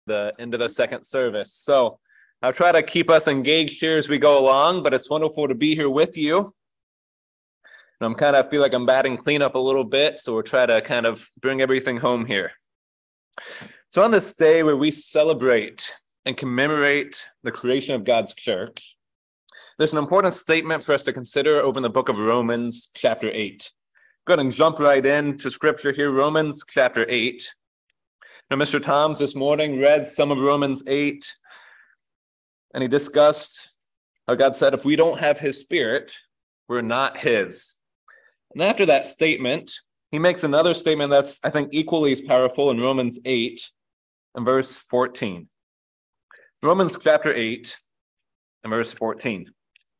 the end of the second service. So I'll try to keep us engaged here as we go along, but it's wonderful to be here with you. And I feel like I'm batting cleanup a little bit, so we'll try to kind of bring everything home here. So on this day where we celebrate and commemorate the creation of God's church, there's an important statement for us to consider over in the book of Romans, chapter 8. Go ahead and jump right into scripture here, Romans chapter 8. Now, Mr. Toms this morning read some of Romans 8, and he discussed how God said, if we don't have his spirit, we're not his. And after that statement, he makes another statement that's, I think, equally as powerful in Romans 8 and verse 14. Romans chapter 8 and verse 14.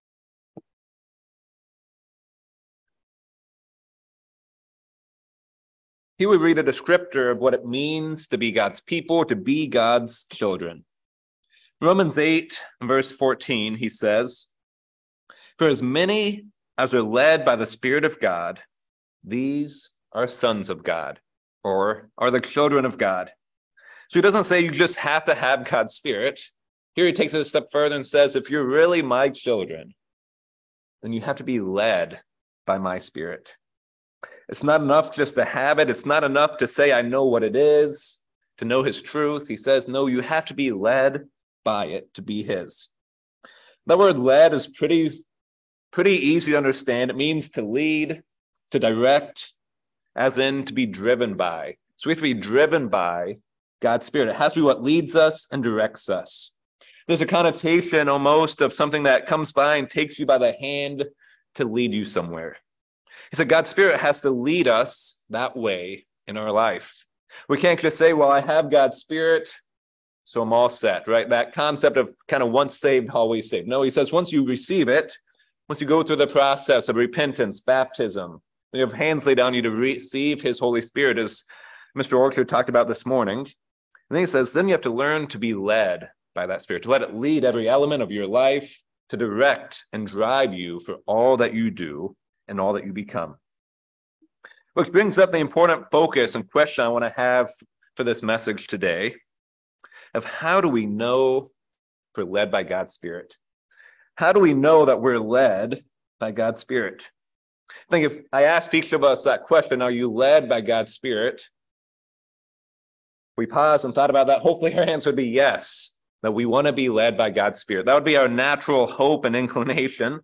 Here we read a descriptor of what it means to be God's people, to be God's children. Romans 8 verse 14, he says, for as many as are led by the Spirit of God, these are sons of God, or are the children of God. So he doesn't say you just have to have God's Spirit. Here he takes it a step further and says, if you're really my children, then you have to be led by my Spirit. It's not enough just to have it. It's not enough to say, I know what it is, to know his truth. He says, no, you have to be led by it to be his. The word led is pretty easy to understand. It means to lead, to direct, as in to be driven by. So we have to be driven by God's Spirit. It has to be what leads us and directs us. There's a connotation almost of something that comes by and takes you by the hand to lead you somewhere. He said God's Spirit has to lead us that way in our life. We can't just say, well, I have God's Spirit, so I'm all set, right? That concept of kind of once saved, always saved. No, he says once you receive it, once you go through the process of repentance, baptism, you have hands laid on you to receive his Holy Spirit, as Mr. Orchard talked about this morning. And then he says, then you have to learn to be led by that Spirit, to let it lead every element of your life, to direct and drive you for all that you do and all that you become. Which brings up the important focus and question I want to have for this message today of how do we know we're led by God's Spirit? How do we know that we're led by God's Spirit? I think if I asked each of us that question, are you led by God's Spirit? We paused and thought about that. Hopefully our answer would be yes, that we want to be led by God's Spirit. That would be our natural hope and inclination.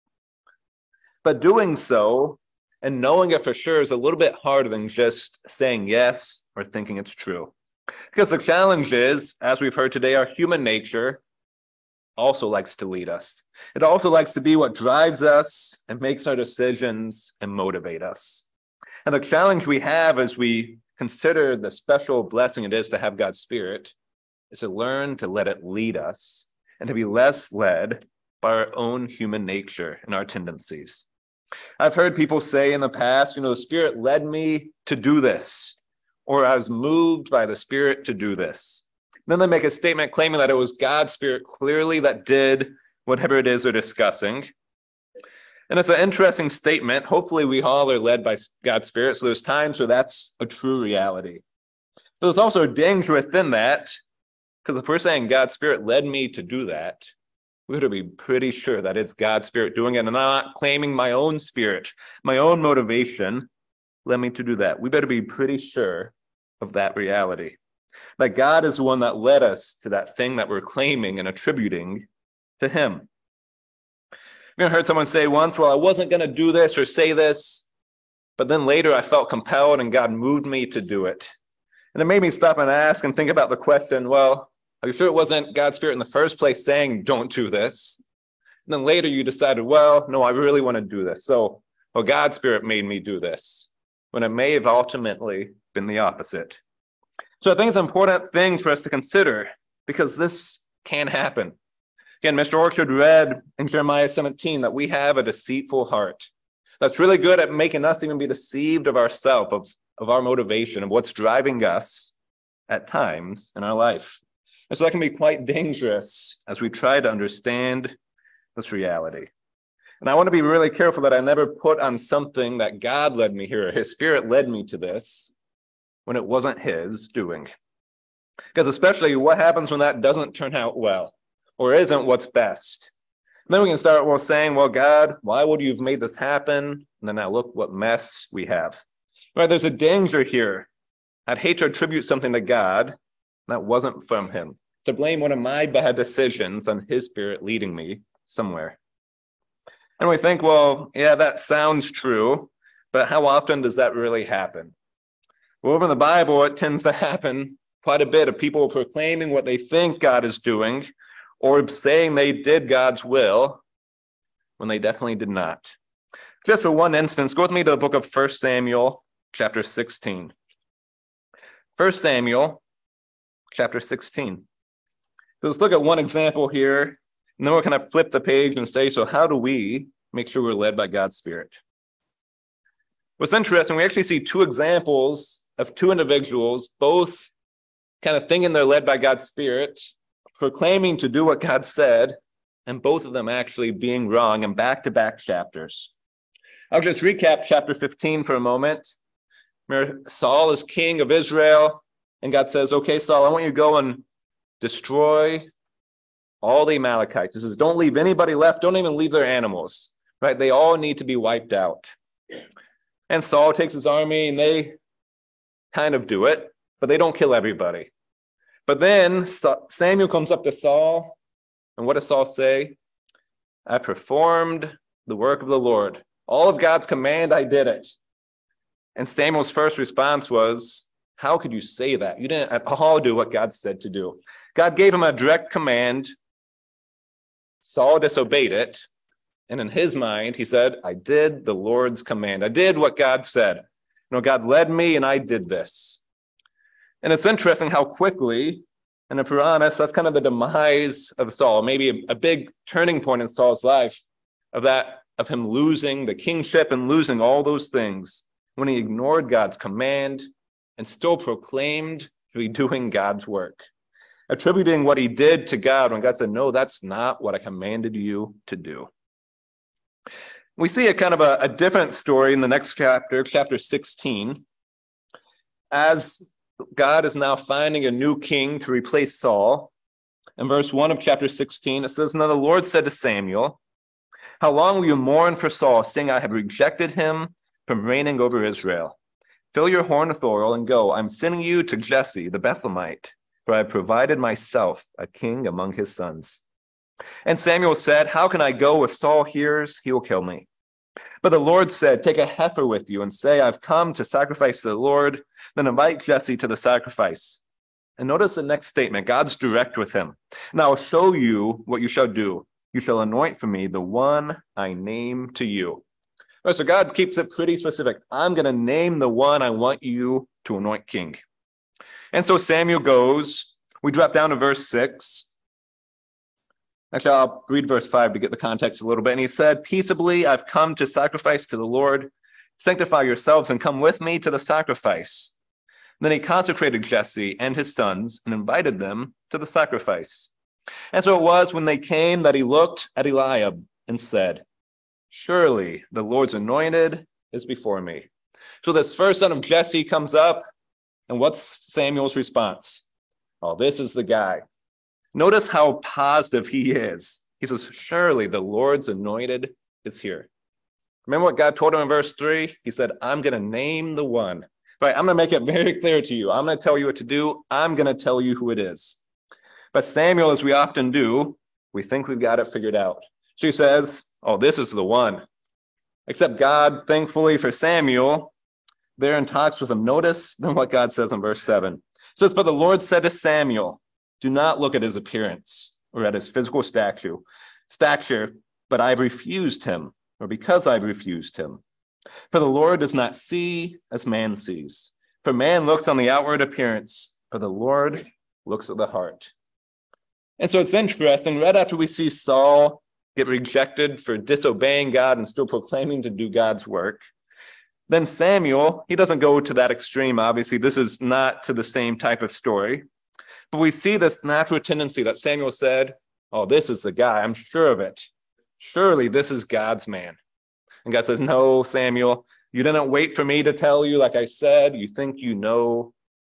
But doing so and knowing it for sure is a little bit harder than just saying yes or thinking it's true. Because the challenge is, as we've heard today, our human nature also likes to lead us. It also likes to be what drives us and makes our decisions and motivate us. And the challenge we have as we consider the special blessing it is to have God's Spirit is to learn to let it lead us and to be less led by our own human nature and our tendencies. I've heard people say in the past, the Spirit led me to do this, or I was moved by the Spirit to do this. Then they make a statement claiming that it was God's Spirit clearly that did whatever it is they're discussing. And it's an interesting statement. Hopefully we all are led by God's Spirit, so there's times where that's a true reality. But there's also a danger within that, because if we're saying God's Spirit led me to do that, we have to be pretty sure that it's God's Spirit doing it, and I'm not claiming my own spirit, my own motivation led me to do that. We better be pretty sure of that reality. That God is the one that led us to that thing that we're claiming and attributing to him. I heard someone say once, well, I wasn't going to do this or say this, but then later I felt compelled and God moved me to do it. And it made me stop and ask and think about the question, well, are you sure it wasn't God's Spirit in the first place saying, don't do this? And then later you decided, well, no, I really want to do this. So, well, God's Spirit made me do this, when it may have ultimately been the opposite. So I think it's an important thing for us to consider, because this can happen. Again, Mr. Orchard read in Jeremiah 17 that we have a deceitful heart that's really good at making us even be deceived of ourselves, of our motivation, of what's driving us at times in our life. And so that can be quite dangerous as we try to understand this reality. And I want to be really careful that I never put on something that God led me here, or his Spirit led me to this, when it wasn't his doing. Because especially what happens when that doesn't turn out well or isn't what's best. And then we can start saying, well, God, why would you have made this happen? And then now look what mess we have. Right, there's a danger here. I'd hate to attribute something to God that wasn't from him, to blame one of my bad decisions on his spirit leading me somewhere. And we think, well, yeah, that sounds true, but how often does that really happen? Well, over in the Bible, it tends to happen quite a bit of people proclaiming what they think God is doing or saying they did God's will when they definitely did not. Just for one instance, go with me to the book of 1 Samuel, chapter 16. 1 Samuel, chapter 16. So let's look at one example here, and then we'll kind of flip the page and say, so how do we make sure we're led by God's Spirit? What's interesting, we actually see two examples of two individuals, both kind of thinking they're led by God's Spirit, proclaiming to do what God said, and both of them actually being wrong in back-to-back chapters. I'll just recap chapter 15 for a moment. Remember, Saul is king of Israel, and God says, okay, Saul, I want you to go and destroy all the Amalekites. He says, don't leave anybody left. Don't even leave their animals, right? They all need to be wiped out. And Saul takes his army, and they kind of do it, but they don't kill everybody. But then Samuel comes up to Saul, and what does Saul say? I performed the work of the Lord. All of God's command, I did it. And Samuel's first response was, how could you say that? You didn't at all do what God said to do. God gave him a direct command. Saul disobeyed it. And in his mind, he said, I did the Lord's command. I did what God said. God led me, and I did this. And it's interesting how quickly, and if we're honest, that's kind of the demise of Saul, maybe a big turning point in Saul's life of him losing the kingship and losing all those things when he ignored God's command and still proclaimed to be doing God's work, attributing what he did to God when God said, no, that's not what I commanded you to do. We see a kind of a different story in the next chapter, chapter 16, as God is now finding a new king to replace Saul. In verse 1 of chapter 16, it says, now the Lord said to Samuel, how long will you mourn for Saul, seeing I have rejected him from reigning over Israel? Fill your horn with oil and go. I'm sending you to Jesse the Bethlehemite, for I have provided myself a king among his sons. And Samuel said, how can I go? If Saul hears, he will kill me. But the Lord said, take a heifer with you and say, I've come to sacrifice to the Lord. Then invite Jesse to the sacrifice. And notice the next statement. God's direct with him. And I will show you what you shall do. You shall anoint for me the one I name to you. So God keeps it pretty specific. I'm going to name the one I want you to anoint king. And so Samuel goes. We drop down to verse 6. Actually, I'll read verse 5 to get the context a little bit. And he said, peaceably, I've come to sacrifice to the Lord. Sanctify yourselves and come with me to the sacrifice. Then he consecrated Jesse and his sons and invited them to the sacrifice. And so it was when they came that he looked at Eliab and said, surely the Lord's anointed is before me. So this first son of Jesse comes up, and what's Samuel's response? Oh, this is the guy. Notice how positive he is. He says, surely the Lord's anointed is here. Remember what God told him in verse 3? He said, I'm going to name the one. Right, I'm going to make it very clear to you. I'm going to tell you what to do. I'm going to tell you who it is. But Samuel, as we often do, we think we've got it figured out. So he says, oh, this is the one. Except God, thankfully for Samuel, they're in talks with him. Notice then what God says in verse 7. It says, but the Lord said to Samuel, do not look at his appearance or at his physical stature, but I refused him, or because I refused him. For the Lord does not see as man sees. For man looks on the outward appearance, but the Lord looks at the heart. And so it's interesting, right after we see Saul get rejected for disobeying God and still proclaiming to do God's work, then Samuel, he doesn't go to that extreme, obviously. This is not to the same type of story. But we see this natural tendency that Samuel said, oh, this is the guy. I'm sure of it. Surely this is God's man. And God says, no, Samuel, you didn't wait for me to tell you. Like I said, you think you know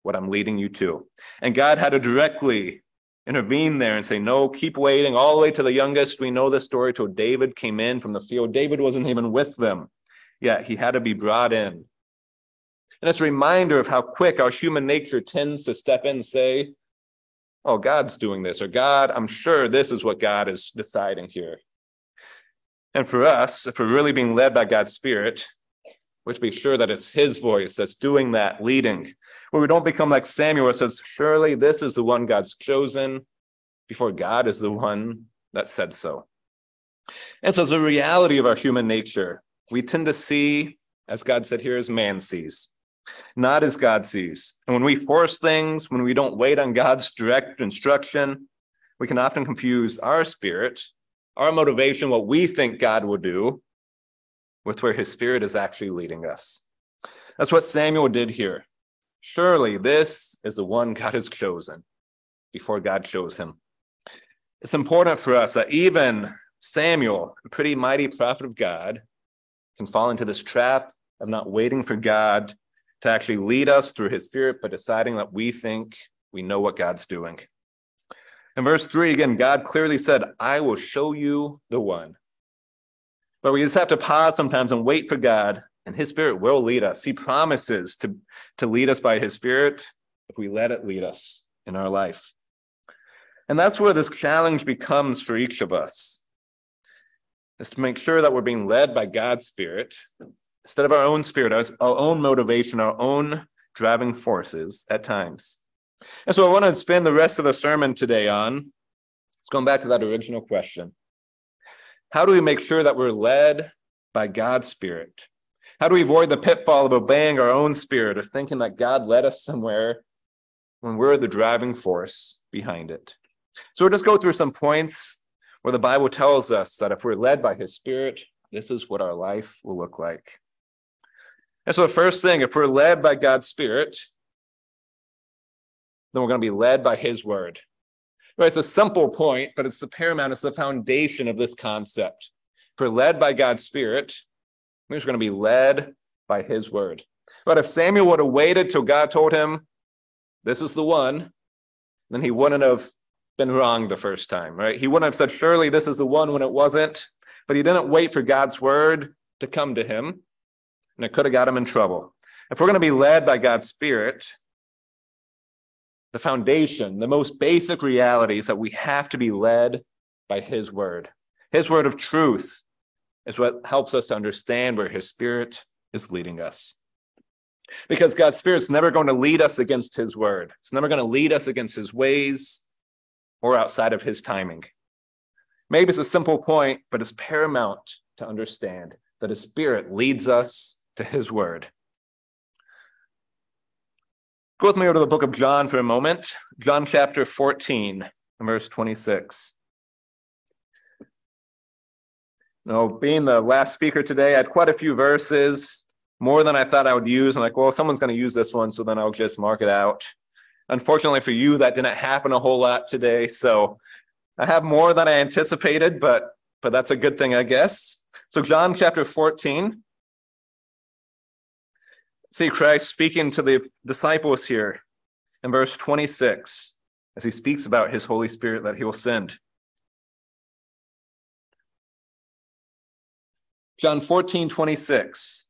what I'm leading you to. And God had to directly intervene there and say, no, keep waiting all the way to the youngest. We know this story till David came in from the field. David wasn't even with them, yet he had to be brought in. And it's a reminder of how quick our human nature tends to step in and say, oh, God's doing this, or God, I'm sure this is what God is deciding here. And for us, if we're really being led by God's Spirit, we have to be sure that it's his voice that's doing that leading, where we don't become like Samuel, who says, surely this is the one God's chosen, before God is the one that said so. And so it's a reality of our human nature. We tend to see, as God said here, as man sees, not as God sees. And when we force things, when we don't wait on God's direct instruction, we can often confuse our spirit, our motivation, what we think God will do, with where his Spirit is actually leading us. That's what Samuel did here. Surely this is the one God has chosen before God chose him. It's important for us that even Samuel, a pretty mighty prophet of God, can fall into this trap of not waiting for God to actually lead us through his Spirit, but deciding that we think we know what God's doing. In verse 3, again, God clearly said, I will show you the one. But we just have to pause sometimes and wait for God, and his Spirit will lead us. He promises to lead us by his Spirit if we let it lead us in our life. And that's where this challenge becomes for each of us, is to make sure that we're being led by God's Spirit instead of our own spirit, our own motivation, our own driving forces at times. And so I want to spend the rest of the sermon today on, let's go back to that original question. How do we make sure that we're led by God's Spirit? How do we avoid the pitfall of obeying our own spirit, or thinking that God led us somewhere when we're the driving force behind it? So we'll just go through some points where the Bible tells us that if we're led by his Spirit, this is what our life will look like. And so the first thing, if we're led by God's Spirit, then we're going to be led by his word. Right, it's a simple point, but it's the paramount, it's the foundation of this concept. If we're led by God's Spirit, we're just going to be led by his word. But if Samuel would have waited till God told him, this is the one, then he wouldn't have been wrong the first time, right? He wouldn't have said, surely this is the one, when it wasn't. But he didn't wait for God's word to come to him, and it could have got him in trouble. If we're going to be led by God's Spirit, the foundation, the most basic reality is that we have to be led by his word. His word of truth is what helps us to understand where his Spirit is leading us. Because God's Spirit's never going to lead us against his word. It's never going to lead us against his ways or outside of his timing. Maybe it's a simple point, but it's paramount to understand that his Spirit leads us to his word. Go with me over to the book of John for a moment. John chapter 14, verse 26. Now, being the last speaker today, I had quite a few verses, more than I thought I would use. I'm like, well, someone's going to use this one, so then I'll just mark it out. Unfortunately for you, that didn't happen a whole lot today, so I have more than I anticipated, but that's a good thing, I guess. So John chapter 14. See Christ speaking to the disciples here in verse 26 as he speaks about his Holy Spirit that he will send. John 14:26.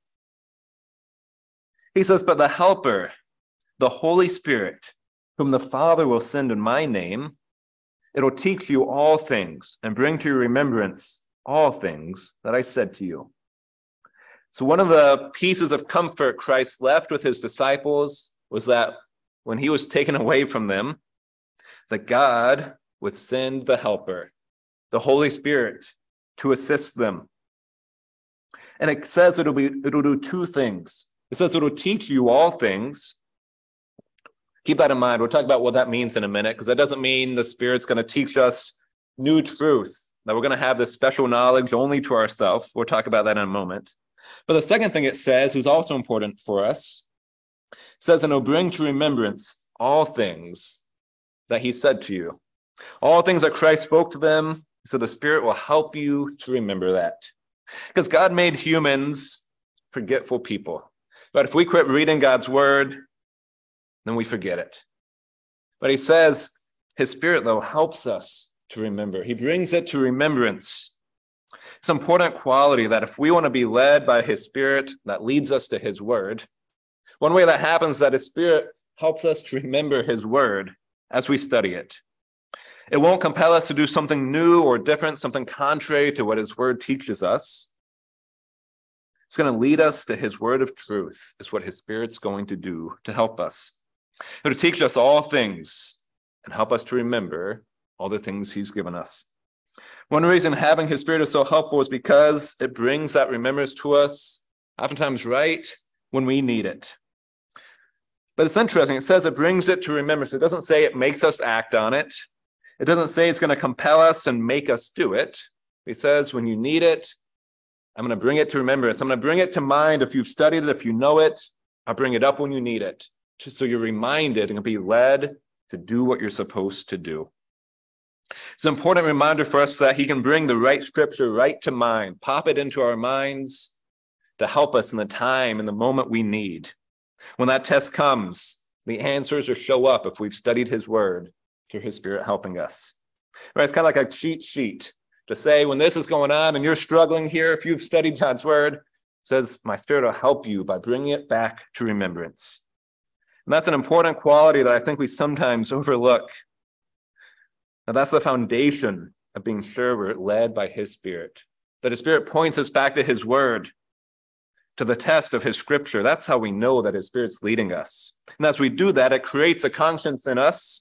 He says, but the Helper, the Holy Spirit, whom the Father will send in my name, it'll teach you all things and bring to your remembrance all things that I said to you. So one of the pieces of comfort Christ left with his disciples was that when he was taken away from them, that God would send the Helper, the Holy Spirit, to assist them. And it says it'll do two things. It says it'll teach you all things. Keep that in mind. We'll talk about what that means in a minute, because that doesn't mean the Spirit's going to teach us new truth, that we're going to have this special knowledge only to ourselves. We'll talk about that in a moment. But the second thing it says is also important for us. It says, and it'll bring to remembrance all things that he said to you. All things that Christ spoke to them, so the Spirit will help you to remember that. Because God made humans forgetful people. But if we quit reading God's word, then we forget it. But he says his Spirit, though, helps us to remember. He brings it to remembrance. It's an important quality that if we want to be led by his Spirit, that leads us to his word. One way that happens is that his Spirit helps us to remember his word as we study it. It won't compel us to do something new or different, something contrary to what his word teaches us. It's going to lead us to his word of truth, is what his Spirit's going to do to help us. It'll teach us all things and help us to remember all the things he's given us. One reason having his Spirit is so helpful is because it brings that remembrance to us, oftentimes right when we need it. But it's interesting. It says it brings it to remembrance. It doesn't say it makes us act on it. It doesn't say it's going to compel us and make us do it. It says when you need it, I'm going to bring it to remembrance. I'm going to bring it to mind. If you've studied it, if you know it, I'll bring it up when you need it, just so you're reminded and be led to do what you're supposed to do. It's an important reminder for us that he can bring the right scripture right to mind, pop it into our minds to help us in the time, in the moment we need. When that test comes, the answers will show up if we've studied his word through his Spirit helping us. Right? It's kind of like a cheat sheet to say when this is going on and you're struggling here, if you've studied God's word, it says my Spirit will help you by bringing it back to remembrance. And that's an important quality that I think we sometimes overlook. Now that's the foundation of being sure we're led by his Spirit, that his Spirit points us back to his word, to the test of his scripture. That's how we know that his Spirit's leading us. And as we do that, it creates a conscience in us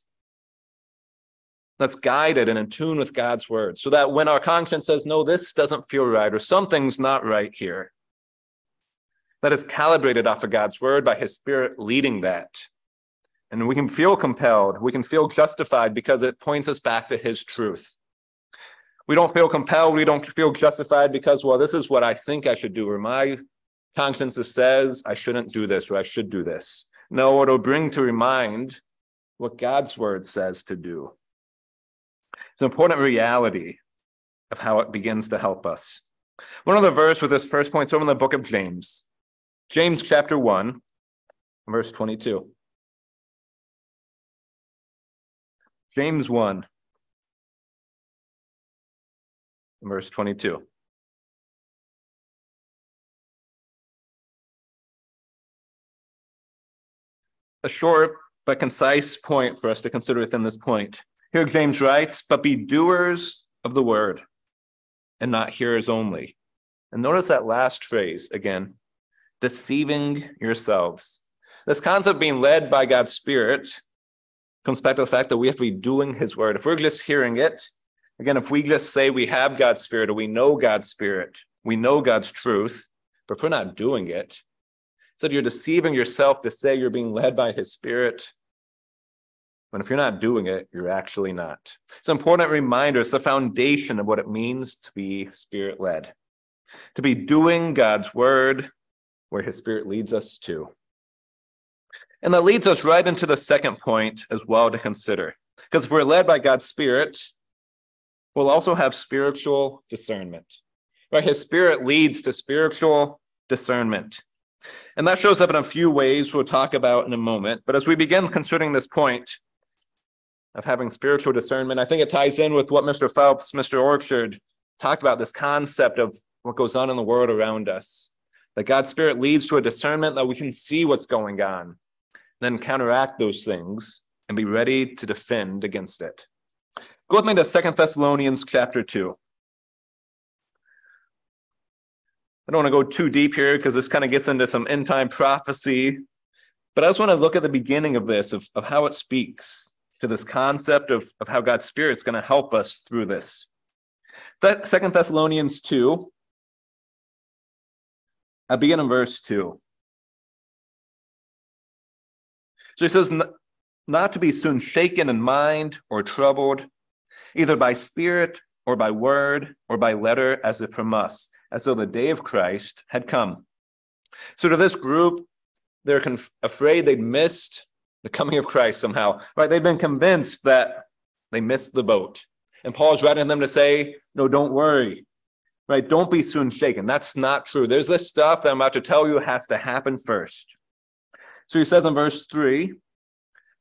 that's guided and in tune with God's word, so that when our conscience says, no, this doesn't feel right, or something's not right here, that is calibrated off of God's word by his Spirit leading that. And we can feel compelled, we can feel justified because it points us back to his truth. We don't feel compelled, we don't feel justified because, well, this is what I think I should do, or my conscience says I shouldn't do this, or I should do this. No, it'll bring to remind what God's word says to do. It's an important reality of how it begins to help us. One other verse with this first point is over in the book of James. James chapter 1, verse 22. James 1, verse 22. A short but concise point for us to consider within this point. Here James writes, but be doers of the word and not hearers only. And notice that last phrase again, deceiving yourselves. This concept of being led by God's Spirit comes back to the fact that we have to be doing his word. If we're just hearing it, again, if we just say we have God's Spirit or we know God's Spirit, we know God's truth, but if we're not doing it, so you're deceiving yourself to say you're being led by his Spirit. But if you're not doing it, you're actually not. It's an important reminder. It's the foundation of what it means to be Spirit-led, to be doing God's word where his Spirit leads us to. And that leads us right into the second point as well to consider. Because if we're led by God's Spirit, we'll also have spiritual discernment. Right? His Spirit leads to spiritual discernment. And that shows up in a few ways we'll talk about in a moment. But as we begin considering this point of having spiritual discernment, I think it ties in with what Mr. Phelps, Mr. Orchard talked about, this concept of what goes on in the world around us. That God's Spirit leads to a discernment that we can see what's going on, then counteract those things and be ready to defend against it. Go with me to 2 Thessalonians chapter 2. I don't want to go too deep here because this kind of gets into some end-time prophecy, but I just want to look at the beginning of this, of how it speaks to this concept of how God's Spirit's going to help us through this. 2 Thessalonians 2, I begin in verse 2. So he says, not to be soon shaken in mind or troubled, either by spirit or by word or by letter, as if from us, as though the day of Christ had come. So to this group, they're afraid they'd missed the coming of Christ somehow, right? They've been convinced that they missed the boat. And Paul's writing them to say, no, don't worry, right? Don't be soon shaken. That's not true. There's this stuff that I'm about to tell you has to happen first. So he says in verse 3,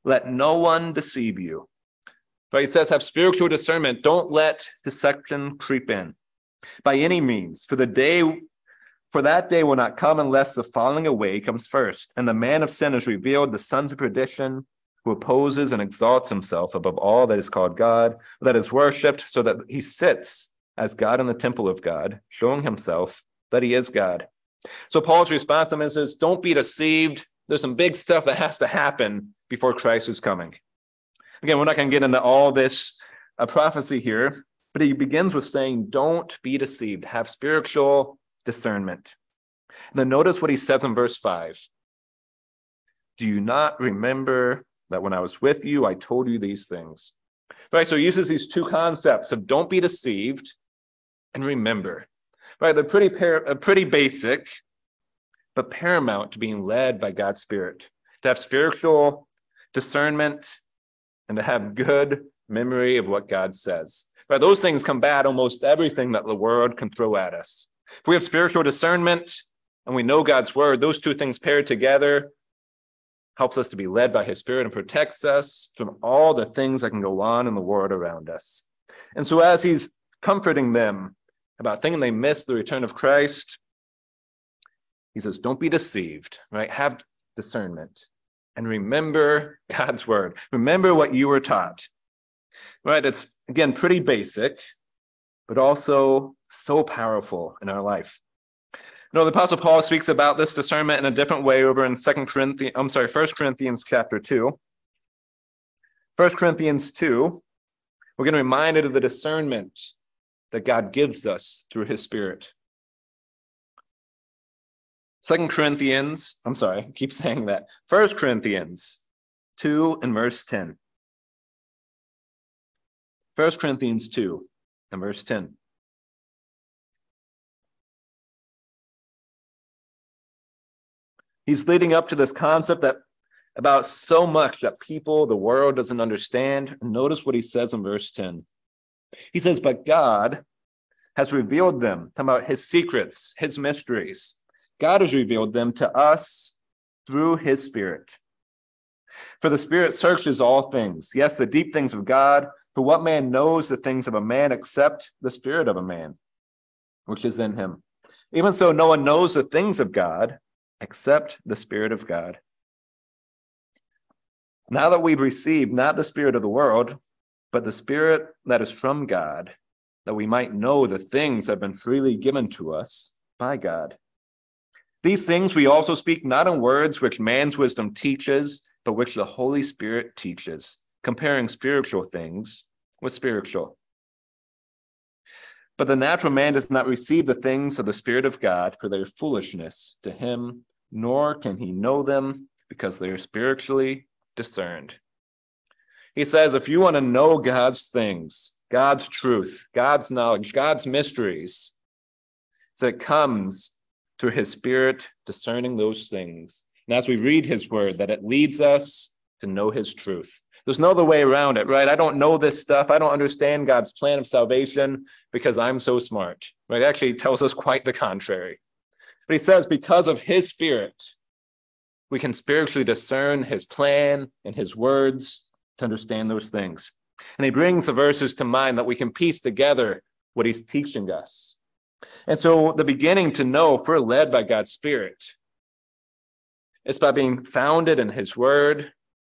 Let no one deceive you. But he says, have spiritual discernment. Don't let deception creep in by any means, for that day will not come unless the falling away comes first, and the man of sin is revealed, the sons of perdition, who opposes and exalts himself above all that is called God, that is worshipped, so that he sits as God in the temple of God, showing himself that he is God. So Paul's response to him is, don't be deceived. There's some big stuff that has to happen before Christ is coming. Again, we're not going to get into all this prophecy here, but he begins with saying, don't be deceived. Have spiritual discernment. And then notice what he says in verse 5. Do you not remember that when I was with you, I told you these things? Right, so he uses these two concepts of don't be deceived and remember. Right, they're pretty basic, but paramount to being led by God's Spirit. To have spiritual discernment and to have good memory of what God says. Right, those things combat almost everything that the world can throw at us. If we have spiritual discernment and we know God's word, those two things paired together helps us to be led by his Spirit and protects us from all the things that can go on in the world around us. And so as he's comforting them about thinking they missed the return of Christ, he says, don't be deceived, right? Have discernment and remember God's word. Remember what you were taught, right? It's, again, pretty basic, but also so powerful in our life. You know, the Apostle Paul speaks about this discernment in a different way over in 1 Corinthians chapter 2. 1 Corinthians 2, we're getting reminded of the discernment that God gives us through his Spirit. 1 Corinthians 2 and verse 10. 1 Corinthians 2 and verse 10. He's leading up to this concept that about so much that the world doesn't understand. Notice what he says in verse 10. He says, but God has revealed them, talking about his secrets, his mysteries. God has revealed them to us through his Spirit. For the Spirit searches all things, yes, the deep things of God. For what man knows the things of a man except the Spirit of a man, which is in him? Even so, no one knows the things of God except the Spirit of God. Now that we've received not the spirit of the world, but the Spirit that is from God, that we might know the things that have been freely given to us by God. These things we also speak not in words which man's wisdom teaches, but which the Holy Spirit teaches, comparing spiritual things with spiritual. But the natural man does not receive the things of the Spirit of God, for they are foolishness to him, nor can he know them, because they are spiritually discerned. He says, if you want to know God's things, God's truth, God's knowledge, God's mysteries, so it comes through his Spirit discerning those things. And as we read his word, that it leads us to know his truth. There's no other way around it, right? I don't know this stuff. I don't understand God's plan of salvation because I'm so smart, right? It actually tells us quite the contrary. But he says, because of his Spirit, we can spiritually discern his plan and his words to understand those things. And he brings the verses to mind that we can piece together what he's teaching us. And so the beginning to know if we're led by God's Spirit, it's by being founded in his word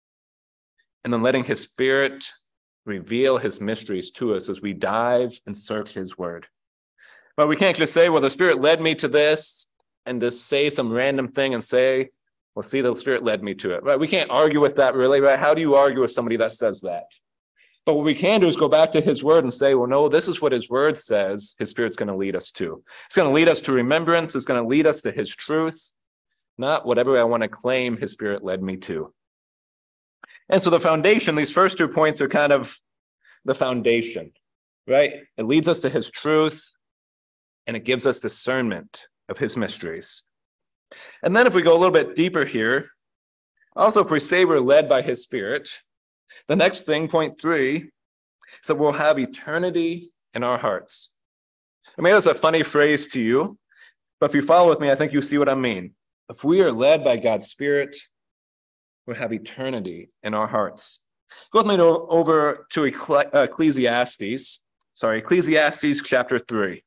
and then letting his Spirit reveal his mysteries to us as we dive and search his word. But we can't just say, well, the Spirit led me to this, and just say some random thing and say, well, see, the Spirit led me to it. Right? We can't argue with that, really, right? How do you argue with somebody that says that? But what we can do is go back to his word and say, well, no, this is what his word says his Spirit's going to lead us to. It's going to lead us to remembrance. It's going to lead us to his truth, not whatever I want to claim his Spirit led me to. And so the foundation, these first 2 points are kind of the foundation, right? It leads us to his truth, and it gives us discernment of his mysteries. And then if we go a little bit deeper here, also if we say we're led by his Spirit, the next thing, point 3, is that we'll have eternity in our hearts. I mean, that's a funny phrase to you, but if you follow with me, I think you see what I mean. If we are led by God's Spirit, We'll have eternity in our hearts. Go with me over to Ecclesiastes chapter 3.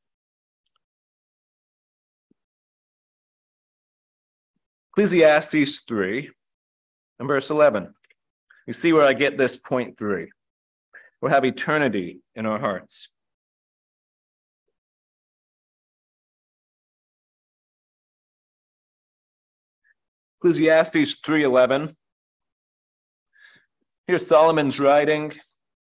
Ecclesiastes 3 and verse 11. You see where I get this point 3. We'll have eternity in our hearts. Ecclesiastes 3:11. Here's Solomon's writing.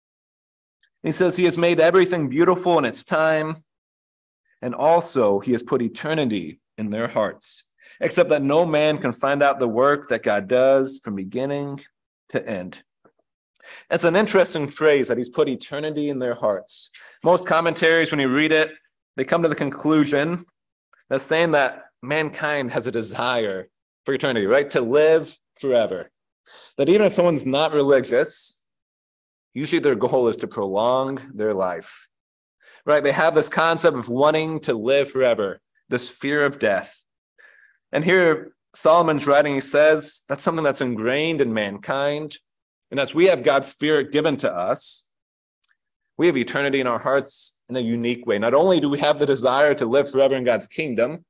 He says, he has made everything beautiful in its time, and also he has put eternity in their hearts, except that no man can find out the work that God does from beginning to end. It's an interesting phrase that he's put eternity in their hearts. Most commentaries, when you read it, they come to the conclusion that's saying that mankind has a desire for eternity, right? To live forever. That even if someone's not religious, usually their goal is to prolong their life, right? They have this concept of wanting to live forever, this fear of death. And here Solomon's writing, he says that's something that's ingrained in mankind. And as we have God's Spirit given to us, we have eternity in our hearts in a unique way. Not only do we have the desire to live forever in God's kingdom,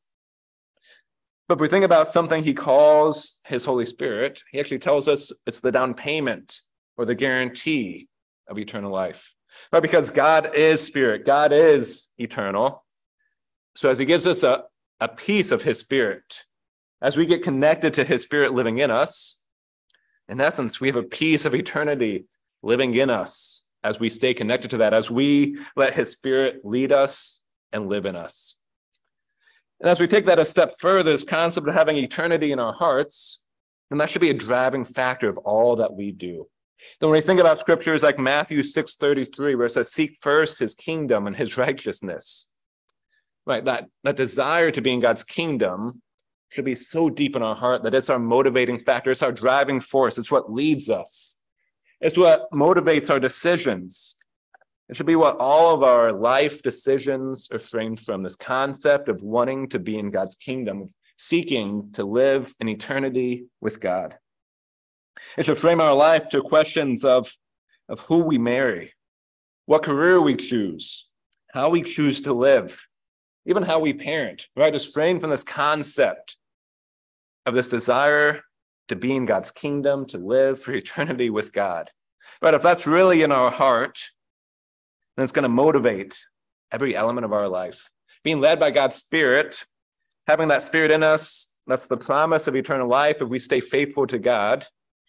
but if we think about something he calls his Holy Spirit, he actually tells us it's the down payment or the guarantee of eternal life. Right? Because God is Spirit, God is eternal. So as he gives us a piece of his Spirit, as we get connected to his Spirit living in us, in essence, we have a piece of eternity living in us as we stay connected to that, as we let his Spirit lead us and live in us. And as we take that a step further, this concept of having eternity in our hearts, then that should be a driving factor of all that we do. Then when we think about scriptures like Matthew 6:33, where it says, seek first his kingdom and his righteousness, right? That desire to be in God's kingdom should be so deep in our heart that it's our motivating factor. It's our driving force. It's what leads us. It's what motivates our decisions. It should be what all of our life decisions are framed from, this concept of wanting to be in God's kingdom, of seeking to live in eternity with God. It should frame our life to questions of who we marry, what career we choose, how we choose to live, even how we parent, right? It's framed from this concept of this desire to be in God's kingdom, to live for eternity with God. Right? If that's really in our heart, then it's going to motivate every element of our life. Being led by God's Spirit, having that Spirit in us, that's the promise of eternal life if we stay faithful to God,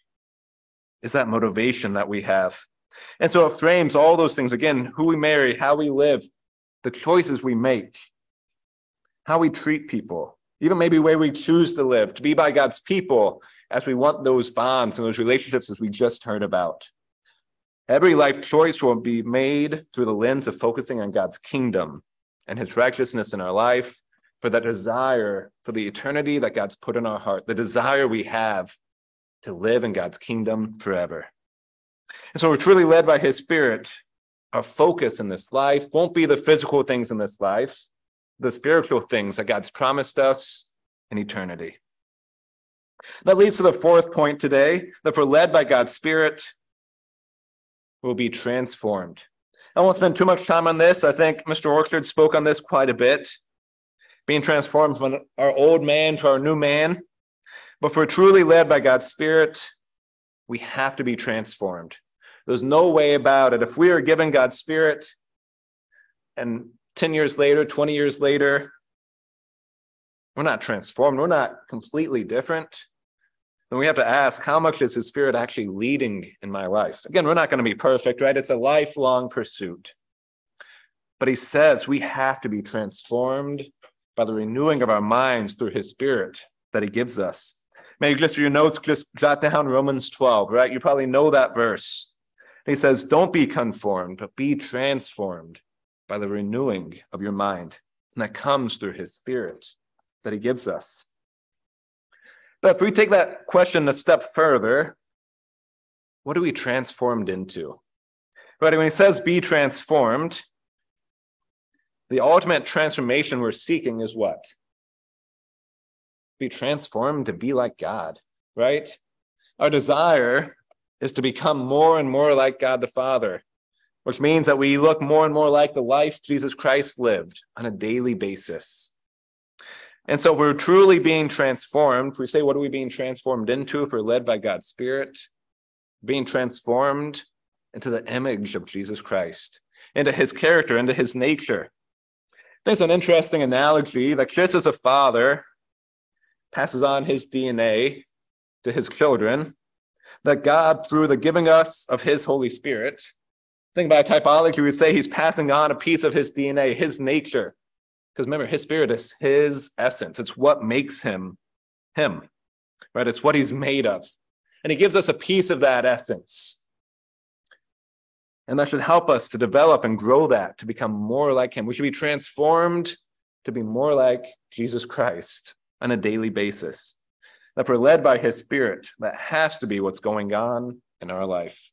is that motivation that we have. And so it frames all those things, again, who we marry, how we live, the choices we make, how we treat people, even maybe where we choose to live, to be by God's people as we want those bonds and those relationships as we just heard about. Every life choice will be made through the lens of focusing on God's kingdom and his righteousness in our life, for that desire for the eternity that God's put in our heart, the desire we have to live in God's kingdom forever. And so we're truly led by his Spirit. Our focus in this life won't be the physical things in this life, the spiritual things that God's promised us in eternity. That leads to the fourth point today, that we're led by God's Spirit, will be transformed. I won't spend too much time on this. I think Mr. Orchard spoke on this quite a bit. Being transformed from our old man to our new man. But if we're truly led by God's Spirit, we have to be transformed. There's no way about it. If we are given God's Spirit and 10 years later, 20 years later, we're not transformed, we're not completely different, then we have to ask, how much is his Spirit actually leading in my life? Again, we're not going to be perfect, right? It's a lifelong pursuit. But he says we have to be transformed by the renewing of our minds through his Spirit that he gives us. Maybe just for your notes, just jot down Romans 12, right? You probably know that verse. He says, don't be conformed, but be transformed by the renewing of your mind. And that comes through his Spirit that he gives us. But if we take that question a step further, what are we transformed into? Right, when he says be transformed, the ultimate transformation we're seeking is what? Be transformed to be like God, right? Our desire is to become more and more like God the Father, which means that we look more and more like the life Jesus Christ lived on a daily basis. And so if we're truly being transformed, we say, what are we being transformed into if we're led by God's Spirit? Being transformed into the image of Jesus Christ, into his character, into his nature. There's an interesting analogy that just as a father passes on his DNA to his children, that God, through the giving us of his Holy Spirit, think about typology, we would say he's passing on a piece of his DNA, his nature. Because remember, his Spirit is his essence. It's what makes him him, right? It's what he's made of. And he gives us a piece of that essence. And that should help us to develop and grow that, to become more like him. We should be transformed to be more like Jesus Christ on a daily basis. That if we're led by his Spirit, that has to be what's going on in our life.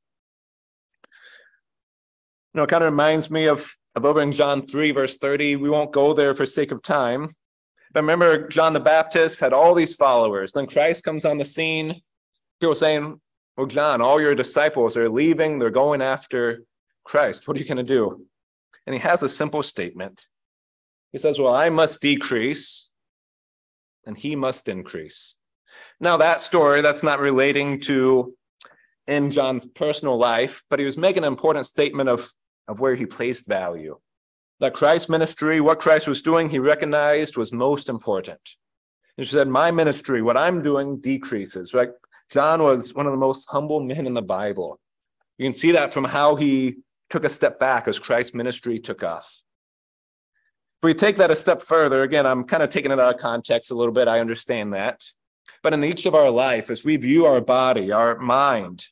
You know, it kind of reminds me of over in John 3, verse 30. We won't go there for sake of time. But remember, John the Baptist had all these followers. Then Christ comes on the scene. People saying, well, John, all your disciples are leaving. They're going after Christ. What are you going to do? And he has a simple statement. He says, well, I must decrease and he must increase. Now, that story, that's not relating to in John's personal life, but he was making an important statement of where he placed value. That Christ's ministry, what Christ was doing, he recognized was most important. He said, my ministry, what I'm doing decreases, right? John was one of the most humble men in the Bible. You can see that from how he took a step back as Christ's ministry took off. If we take that a step further, again, I'm kind of taking it out of context a little bit. I understand that. But in each of our life, as we view our body, our mind,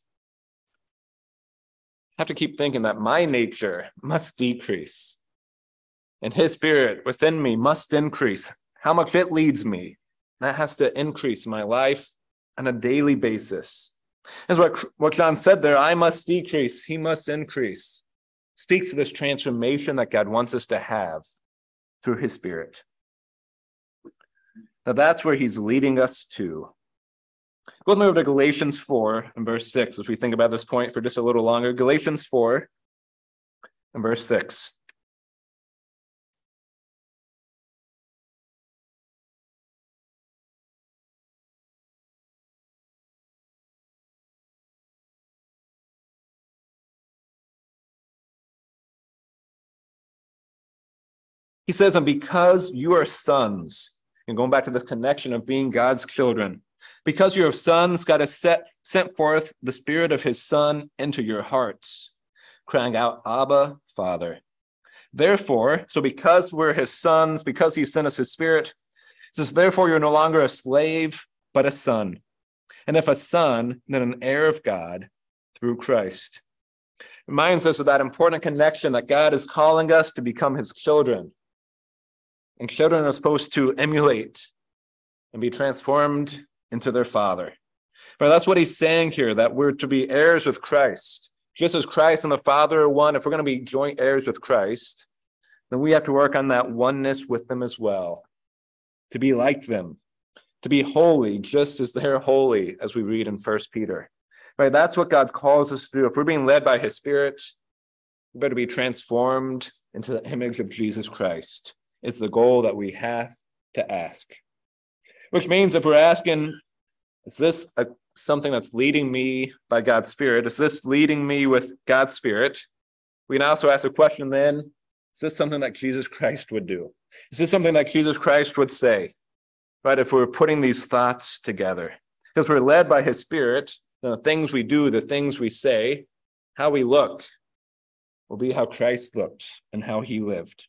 I have to keep thinking that my nature must decrease and his Spirit within me must increase. How much it leads me, that has to increase in my life on a daily basis. That's what John said there. I must decrease, he must increase. Speaks to this transformation that God wants us to have through his Spirit. Now that's where he's leading us to. Go with me over to Galatians 4 and verse 6 as we think about this point for just a little longer. Galatians 4 and verse 6. He says, and because you are sons, and going back to the connection of being God's children, because you are sons, God has sent forth the Spirit of his Son into your hearts, crying out, Abba, Father. Therefore, so because we're his sons, because he sent us his Spirit, it says, therefore you're no longer a slave, but a son. And if a son, then an heir of God through Christ. Reminds us of that important connection that God is calling us to become his children. And children are supposed to emulate and be transformed into their father. But that's what he's saying here, that we're to be heirs with Christ. Just as Christ and the Father are one, if we're going to be joint heirs with Christ, then we have to work on that oneness with them as well. To be like them, to be holy, just as they're holy, as we read in 1 Peter. Right? That's what God calls us to do. If we're being led by his Spirit, we better be transformed into the image of Jesus Christ. It's the goal that we have to ask. Which means if we're asking, is this something that's leading me by God's Spirit? Is this leading me with God's Spirit? We can also ask a question then, is this something that Jesus Christ would do? Is this something that Jesus Christ would say? Right, if we're putting these thoughts together. Because we're led by his Spirit, the things we do, the things we say, how we look will be how Christ looked and how he lived.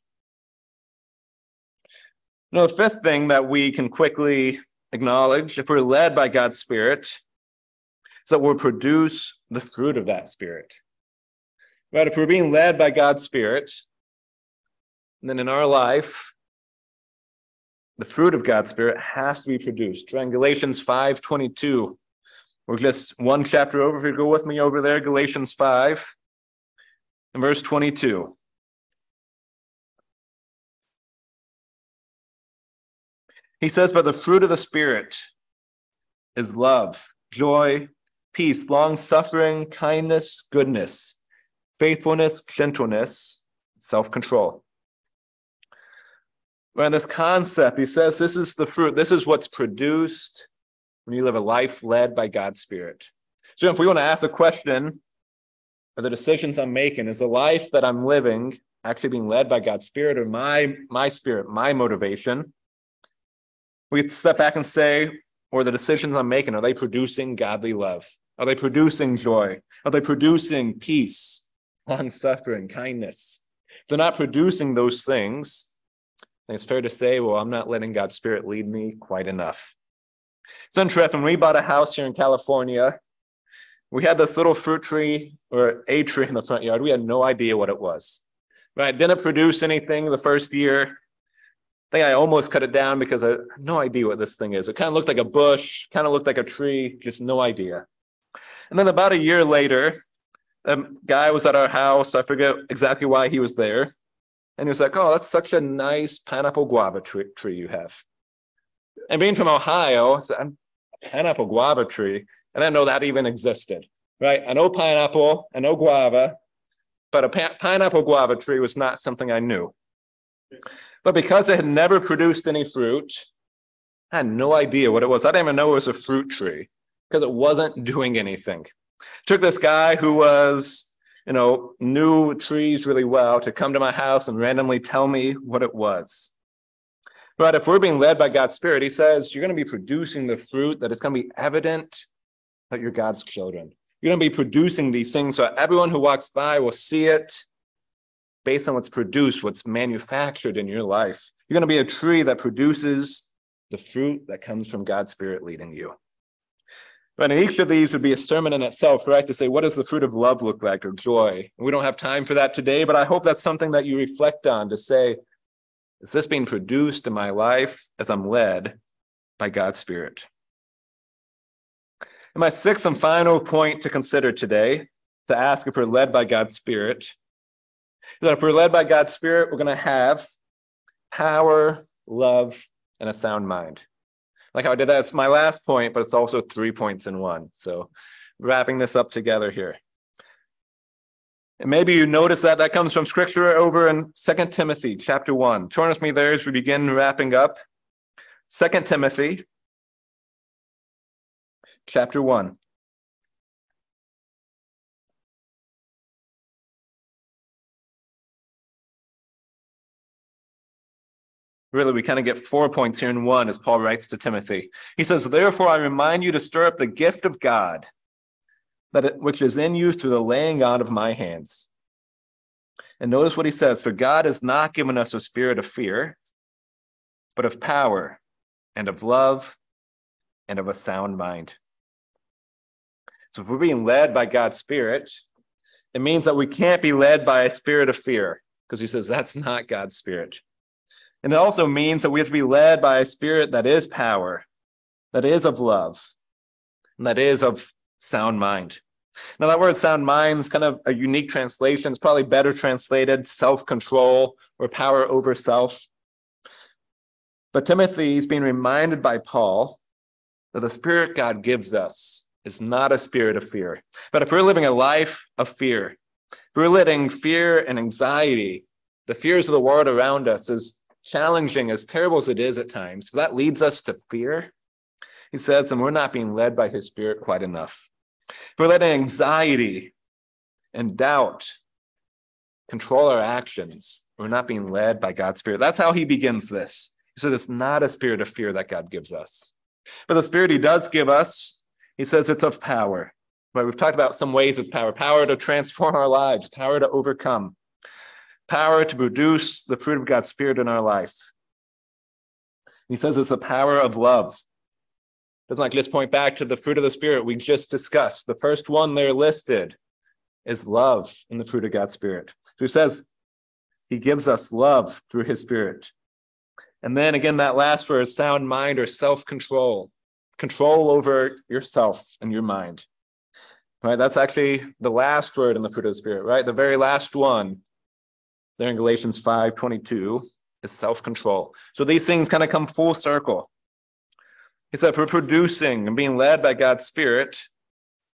Now, the fifth thing that we can quickly acknowledge, if we're led by God's Spirit, is that we'll produce the fruit of that Spirit. Right? If we're being led by God's Spirit, then in our life, the fruit of God's Spirit has to be produced. Right? In Galatians 5:22, we're just one chapter over. If you go with me over there, Galatians 5 and verse 22. He says, but the fruit of the Spirit is love, joy, peace, long-suffering, kindness, goodness, faithfulness, gentleness, self-control. Right, this concept, he says, this is the fruit. This is what's produced when you live a life led by God's Spirit. So if we want to ask a question, are the decisions I'm making, is the life that I'm living actually being led by God's Spirit, or my spirit, my motivation? We step back and say, or the decisions I'm making, are they producing godly love? Are they producing joy? Are they producing peace, long-suffering, kindness? If they're not producing those things, then it's fair to say, well, I'm not letting God's Spirit lead me quite enough. It's interesting. When we bought a house here in California, we had this little fruit tree, or a tree in the front yard. We had no idea what it was. Right? Didn't produce anything the first year. I think I almost cut it down because I had no idea what this thing is. It kind of looked like a bush, kind of looked like a tree, just no idea. And then about a year later, a guy was at our house. I forget exactly why he was there. And he was like, oh, that's such a nice pineapple guava tree you have. And being from Ohio, I said, pineapple guava tree. I didn't know that even existed, right? I know pineapple, I know guava, but a pineapple guava tree was not something I knew. But because it had never produced any fruit, I had no idea what it was. I didn't even know it was a fruit tree because it wasn't doing anything. Took this guy who was, knew trees really well to come to my house and randomly tell me what it was. But if we're being led by God's Spirit, he says, you're going to be producing the fruit that is going to be evident that you're God's children. You're going to be producing these things so everyone who walks by will see it based on what's produced, what's manufactured in your life. You're going to be a tree that produces the fruit that comes from God's Spirit leading you. But in each of these would be a sermon in itself, right? To say, what does the fruit of love look like, or joy? We don't have time for that today, but I hope that's something that you reflect on, to say, is this being produced in my life as I'm led by God's Spirit? And my sixth and final point to consider today, to ask if we're led by God's Spirit, is that if we're led by God's Spirit, we're going to have power, love, and a sound mind. Like how I did that, it's my last point, but it's also 3 points in one. So wrapping this up together here. And maybe you notice that comes from scripture over in 2 Timothy chapter 1. Turn with me there as we begin wrapping up. 2 Timothy chapter 1. Really, we kind of get 4 points here in one as Paul writes to Timothy. He says, therefore, I remind you to stir up the gift of God, which is in you through the laying on of my hands. And notice what he says, for God has not given us a spirit of fear, but of power and of love and of a sound mind. So if we're being led by God's Spirit, it means that we can't be led by a spirit of fear, because he says that's not God's Spirit. And it also means that we have to be led by a spirit that is power, that is of love, and that is of sound mind. Now, that word sound mind is kind of a unique translation. It's probably better translated self-control or power over self. But Timothy is being reminded by Paul that the spirit God gives us is not a spirit of fear. But if we're living a life of fear, if we're letting fear and anxiety, the fears of the world around us, as challenging, as terrible as it is at times, if that leads us to fear, he says, then we're not being led by his Spirit quite enough. If we're letting anxiety and doubt control our actions, we're not being led by God's Spirit. That's how he begins this. He says it's not a spirit of fear that God gives us. But the Spirit he does give us, he says it's of power. Right? We've talked about some ways it's power. Power to transform our lives, power to overcome, power to produce the fruit of God's Spirit in our life. He says it's the power of love. Doesn't like just point back to the fruit of the Spirit we just discussed. The first one there listed is love in the fruit of God's Spirit. So he says he gives us love through his Spirit. And then again, that last word, sound mind or self-control, control over yourself and your mind. Right? That's actually the last word in the fruit of the Spirit, right? The very last one there in Galatians 5:22 is self-control. So these things kind of come full circle. He said, if we're producing and being led by God's Spirit,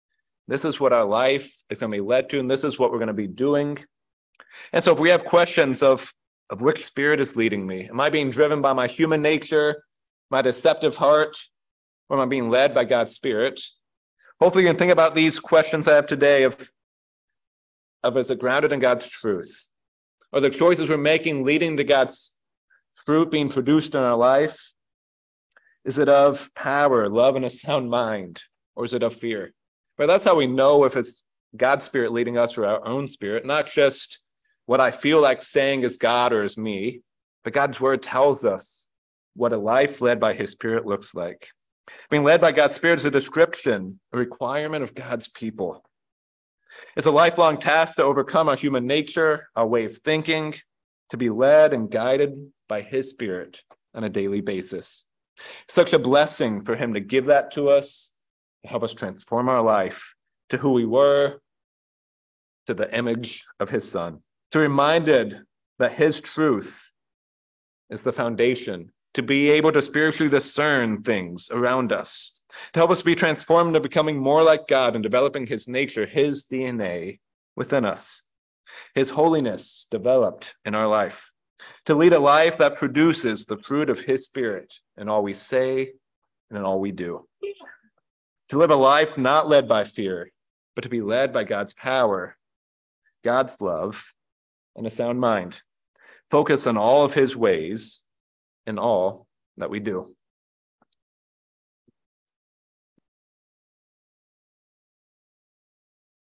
This is what our life is going to be led to, and this is what we're going to be doing. And so if we have questions of which spirit is leading me, am I being driven by my human nature, my deceptive heart, or am I being led by God's Spirit? Hopefully you can think about these questions I have today of is it grounded in God's truth? Are the choices we're making leading to God's fruit being produced in our life? Is it of power, love, and a sound mind? Or is it of fear? But that's how we know if it's God's Spirit leading us or our own spirit, not just what I feel like saying is God or is me, but God's word tells us what a life led by his Spirit looks like. Being led by God's Spirit is a description, a requirement of God's people. It's a lifelong task to overcome our human nature, our way of thinking, to be led and guided by his Spirit on a daily basis. Such a blessing for him to give that to us, to help us transform our life to who we were, to the image of his Son. To be reminded that his truth is the foundation, to be able to spiritually discern things around us, to help us be transformed into becoming more like God and developing his nature, his DNA within us, his holiness developed in our life, to lead a life that produces the fruit of his Spirit in all we say and in all we do. To live a life not led by fear, but to be led by God's power, God's love, and a sound mind. Focus on all of his ways in all that we do.